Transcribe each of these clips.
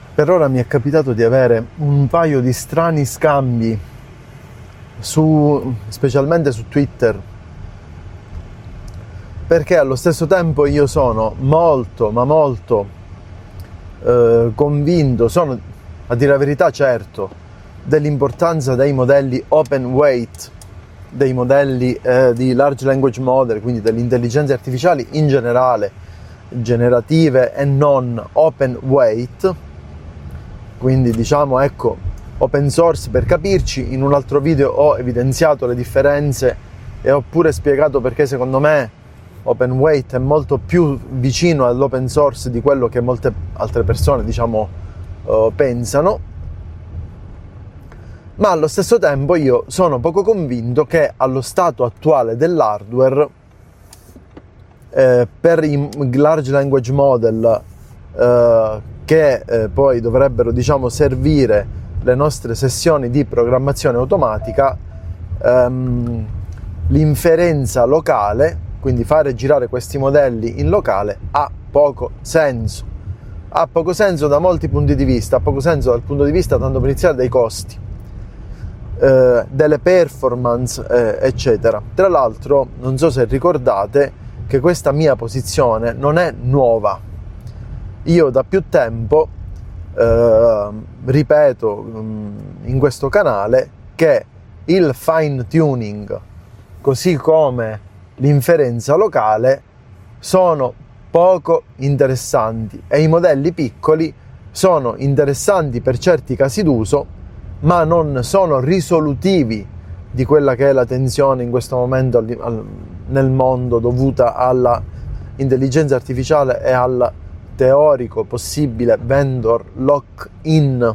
Per ora mi è capitato di avere un paio di strani scambi specialmente su Twitter, perché allo stesso tempo io sono molto convinto, sono a dire la verità certo dell'importanza dei modelli open weight, dei modelli di large language model, quindi delle intelligenze artificiali in generale, generative e non open weight, quindi diciamo open source per capirci. In un altro video ho evidenziato le differenze e ho pure spiegato perché secondo me open weight è molto più vicino all'open source di quello che molte altre persone pensano, ma allo stesso tempo io sono poco convinto che allo stato attuale dell'hardware per i large language model che poi dovrebbero servire le nostre sessioni di programmazione automatica, l'inferenza locale, quindi fare girare questi modelli in locale, ha poco senso da molti punti di vista. Ha poco senso dal punto di vista, tanto per iniziare, dei costi, delle performance, eccetera. Tra l'altro non so se ricordate che questa mia posizione non è nuova. Io da più tempo ripeto in questo canale che il fine tuning, così come l'inferenza locale, sono poco interessanti, e i modelli piccoli sono interessanti per certi casi d'uso, ma non sono risolutivi di quella che è la tensione in questo momento nel mondo, dovuta alla intelligenza artificiale e al teorico possibile vendor lock-in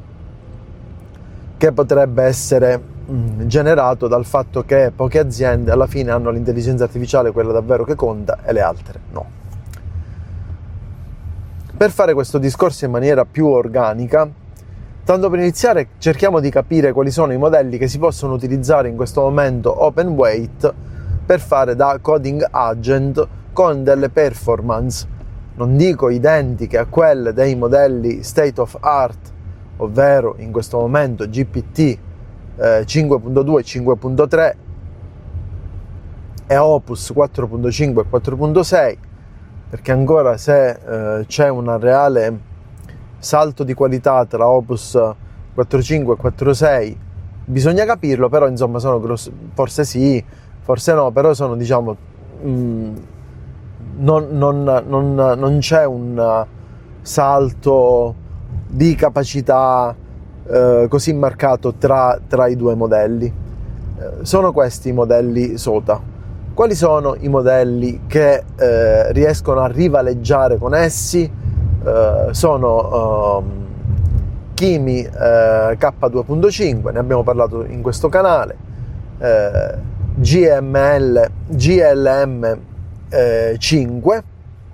che potrebbe essere generato dal fatto che poche aziende alla fine hanno l'intelligenza artificiale, quella davvero che conta, e le altre no. Per fare questo discorso in maniera più organica, tanto per iniziare cerchiamo di capire quali sono i modelli che si possono utilizzare in questo momento open weight per fare da coding agent con delle performance, non dico identiche a quelle dei modelli state of art, ovvero in questo momento GPT 5.2 e 5.3 e Opus 4.5 e 4.6, perché ancora se c'è un reale salto di qualità tra Opus 4.5 e 4.6 bisogna capirlo, però insomma sono forse sì, forse no, però sono non c'è un salto di capacità così marcato tra i due modelli. Sono questi i modelli SOTA. Quali sono i modelli che riescono a rivaleggiare con essi? Sono Kimi K2.5, ne abbiamo parlato in questo canale, GLM 5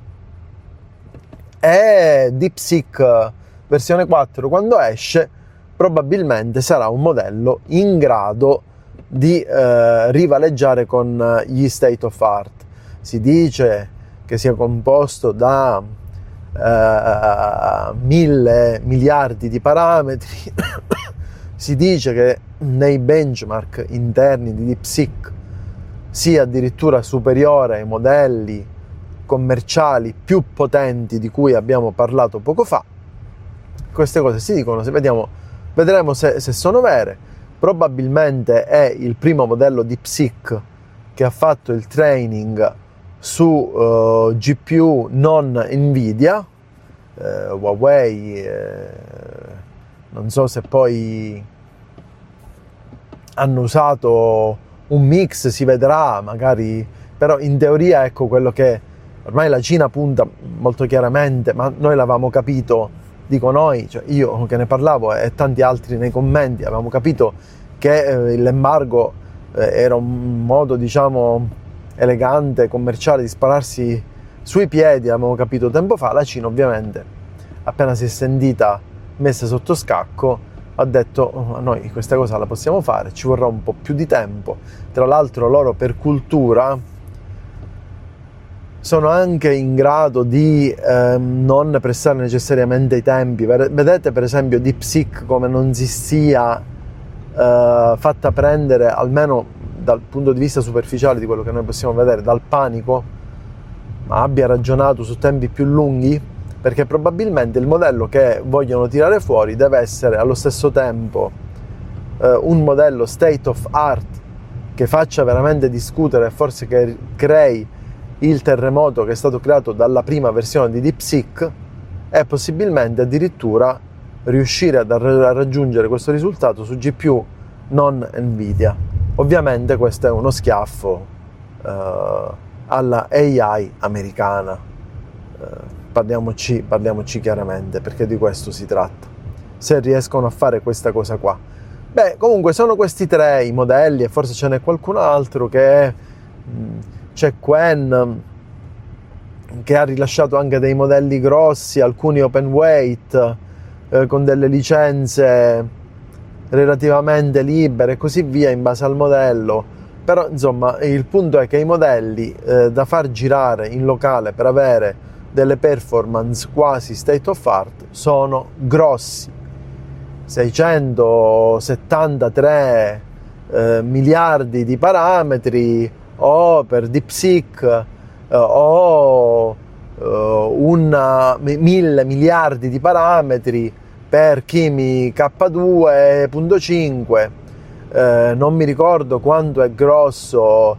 e DeepSeek versione 4, quando esce, probabilmente sarà un modello in grado di rivaleggiare con gli state of art. Si dice che sia composto da 1000 miliardi di parametri. Si dice che nei benchmark interni di DeepSeek sia addirittura superiore ai modelli commerciali più potenti di cui abbiamo parlato poco fa. Queste cose si dicono, vedremo se sono vere. Probabilmente è il primo modello DeepSeek che ha fatto il training su GPU non Nvidia, Huawei, non so se poi hanno usato un mix, si vedrà magari, però in teoria quello che ormai la Cina punta molto chiaramente, ma noi l'avevamo capito, dico noi, cioè io che ne parlavo e tanti altri nei commenti, avevamo capito che l'embargo era un modo elegante, commerciale di spararsi sui piedi, avevamo capito tempo fa. La Cina ovviamente, appena si è sentita messa sotto scacco, ha detto noi questa cosa la possiamo fare, ci vorrà un po' più di tempo. Tra l'altro loro per cultura sono anche in grado di non prestare necessariamente i tempi. Vedete per esempio DeepSeek come non si sia fatta prendere, almeno dal punto di vista superficiale di quello che noi possiamo vedere, dal panico, ma abbia ragionato su tempi più lunghi, perché probabilmente il modello che vogliono tirare fuori deve essere allo stesso tempo un modello state of art che faccia veramente discutere e forse che crei il terremoto che è stato creato dalla prima versione di DeepSeek, e possibilmente addirittura riuscire a raggiungere questo risultato su GPU non Nvidia. Ovviamente questo è uno schiaffo alla AI americana, parliamoci chiaramente, perché di questo si tratta, se riescono a fare questa cosa qua. Beh, comunque sono questi tre i modelli, e forse ce n'è qualcun altro c'è Qwen che ha rilasciato anche dei modelli grossi, alcuni open weight, con delle licenze relativamente libere e così via in base al modello. Però insomma il punto è che i modelli da far girare in locale per avere delle performance quasi state of art sono grossi. 673 miliardi di parametri, o per DeepSeek o 1000 miliardi di parametri per Kimi K2.5, non mi ricordo quanto è grosso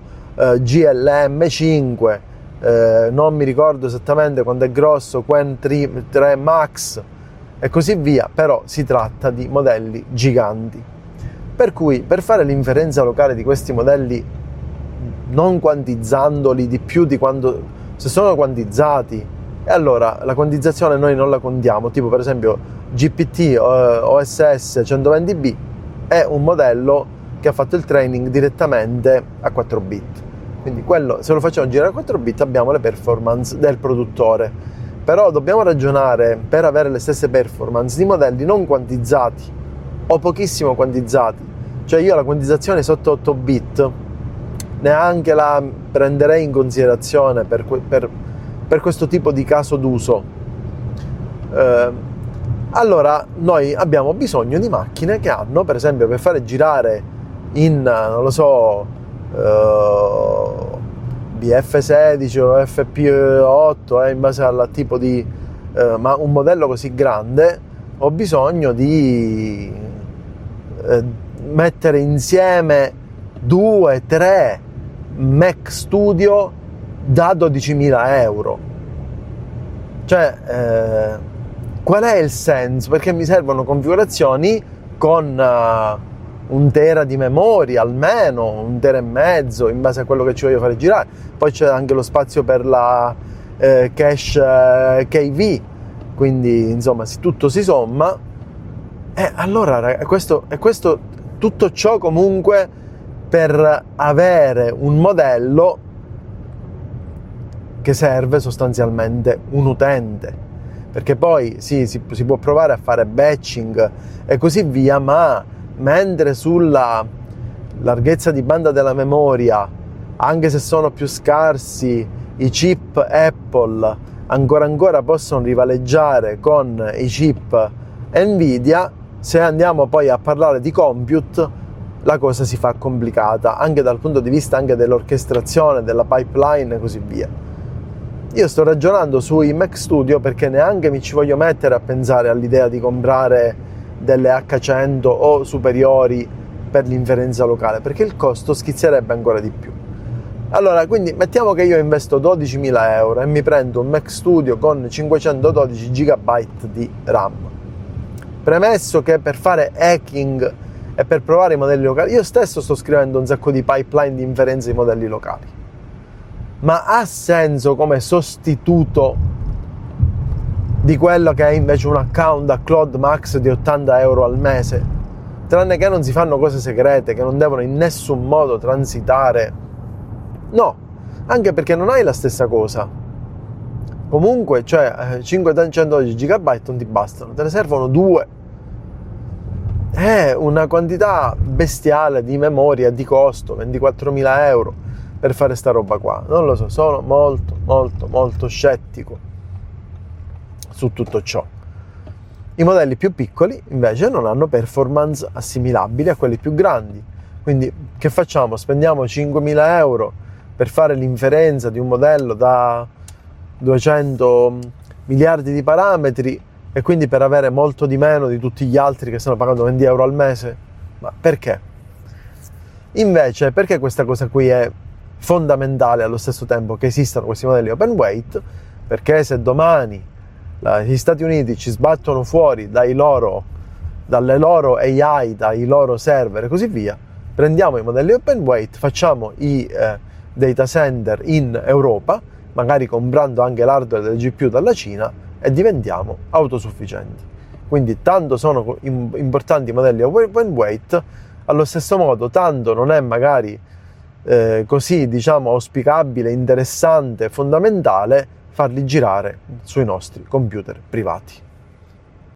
GLM5, non mi ricordo esattamente quanto è grosso Qwen 3 Max e così via, però si tratta di modelli giganti. Per cui per fare l'inferenza locale di questi modelli, non quantizzandoli di più di quanto, se sono quantizzati, e allora la quantizzazione noi non la contiamo, tipo per esempio GPT OSS 120B è un modello che ha fatto il training direttamente a 4 bit, quindi quello, se lo facciamo girare a 4 bit abbiamo le performance del produttore, però dobbiamo ragionare per avere le stesse performance di modelli non quantizzati o pochissimo quantizzati. Cioè io la quantizzazione sotto 8 bit neanche la prenderei in considerazione per questo tipo di caso d'uso. Allora noi abbiamo bisogno di macchine che hanno, per esempio, per fare girare in, non lo so, BF16 o FP8, in base al tipo di ma un modello così grande, ho bisogno di mettere insieme 2-3 Mac Studio da 12.000 euro. Cioè qual è il senso? Perché mi servono configurazioni con 1 tera di memoria, almeno 1,5 tera in base a quello che ci voglio fare girare. Poi c'è anche lo spazio per la cache KV, quindi insomma tutto si somma. Allora questo tutto ciò comunque per avere un modello che serve sostanzialmente un utente, perché poi sì, si può provare a fare batching e così via, ma mentre sulla larghezza di banda della memoria, anche se sono più scarsi, i chip Apple ancora possono rivaleggiare con i chip Nvidia, se andiamo poi a parlare di compute la cosa si fa complicata, anche dal punto di vista anche dell'orchestrazione, della pipeline e così via. Io sto ragionando sui Mac Studio perché neanche mi ci voglio mettere a pensare all'idea di comprare delle H100 o superiori per l'inferenza locale, perché il costo schizzerebbe ancora di più. Allora, quindi mettiamo che io investo 12.000 euro e mi prendo un Mac Studio con 512 GB di RAM. Premesso che per fare hacking e per provare i modelli locali, io stesso sto scrivendo un sacco di pipeline di inferenza di modelli locali, ma ha senso come sostituto di quello che è invece un account a Cloud Max di 80 euro al mese, tranne che non si fanno cose segrete che non devono in nessun modo transitare? No, anche perché non hai la stessa cosa. Comunque, cioè 512 GB non ti bastano, te ne servono 2. È una quantità bestiale di memoria, di costo, 24.000 euro. per fare sta roba qua? Non lo so, sono molto scettico su tutto ciò. I modelli più piccoli invece non hanno performance assimilabili a quelli più grandi, quindi che facciamo? Spendiamo 5.000 euro per fare l'inferenza di un modello da 200 miliardi di parametri e quindi per avere molto di meno di tutti gli altri che stanno pagando 20 euro al mese? Ma perché? Invece, perché questa cosa qui è fondamentale allo stesso tempo che esistano questi modelli open weight? Perché se domani gli Stati Uniti ci sbattono fuori dalle loro AI, dai loro server e così via, prendiamo i modelli open weight, facciamo i data center in Europa, magari comprando anche l'hardware del GPU dalla Cina, e diventiamo autosufficienti. Quindi tanto sono importanti i modelli open weight, allo stesso modo tanto non è magari così, diciamo, auspicabile, interessante, fondamentale farli girare sui nostri computer privati.